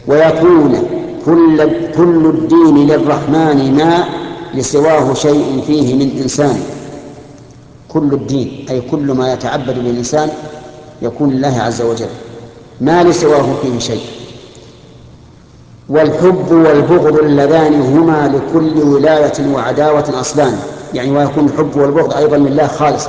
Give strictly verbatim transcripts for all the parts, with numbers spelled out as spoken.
ويكون كل, كل الدين للرحمن ما لسواه شيء فيه من إنسان. كل الدين أي كل ما يتعبد به الإنسان يكون لله عز وجل، ما لسواه فيه شيء. والحب والبغض اللذان هما لكل ولاية وعداوة أصلان، يعني ويكون الحب والبغض أيضا لله خالصا.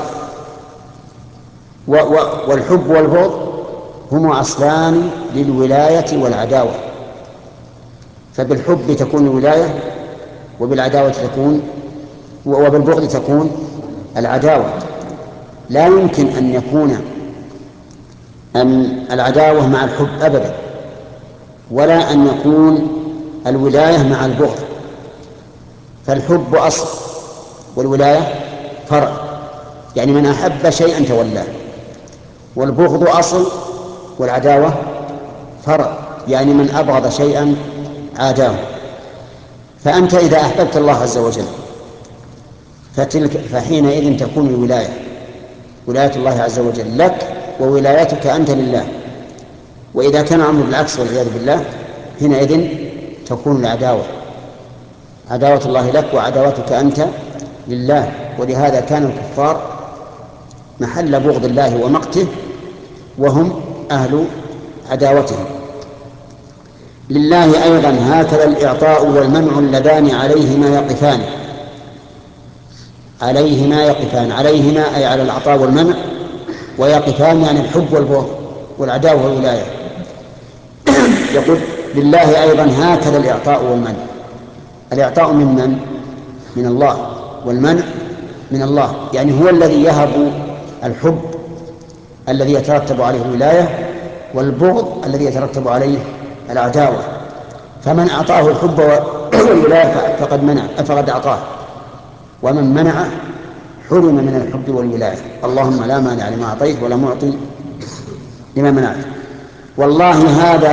والحب والبغض هما أصلان للولاية والعداوة، فبالحب تكون الولاية، وبالعداوة تكون وبالبغض تكون العداوة. لا يمكن أن يكون أن العداوة مع الحب أبدا، ولا أن يكون الولاية مع البغض. فالحب أصل والولاية فرع، يعني من أحب شيئا تولاه. والبغض أصل والعداوة فرع، يعني من أبغض شيئا عاداه. فأنت إذا أحببت الله عز وجل فتلك فحينئذ تكون الولاية، ولاية الله عز وجل لك وولايتك أنت لله. وإذا كان الأمر بالعكس والعياذ بالله حينئذ تكون العداوة، عداوة الله لك وعداوتك أنت لله. ولهذا كان الكفار محل بغض الله ومقته، وهم أهل عداوته. لله أيضا هكذا الإعطاء والمنع اللذان عليهما يقفان. عليهما يقفان، عليهما أي على العطاء والمنع، ويقفان يعني الحب والبغض والعداوة والولاية. يقول لله أيضا هكذا الإعطاء والمنع. الإعطاء من من؟ من الله، والمنع من الله، يعني هو الذي يهب الحب الذي يترتب عليه الولاية، والبغض الذي يترتب عليه العداوة. فمن أعطاه الحب والولاية فقد منع فقد أعطاه، ومن منعه حرم من الحب والولاية. اللهم لا مانع لما أعطيت ولا معطي لما منعت. والله هذا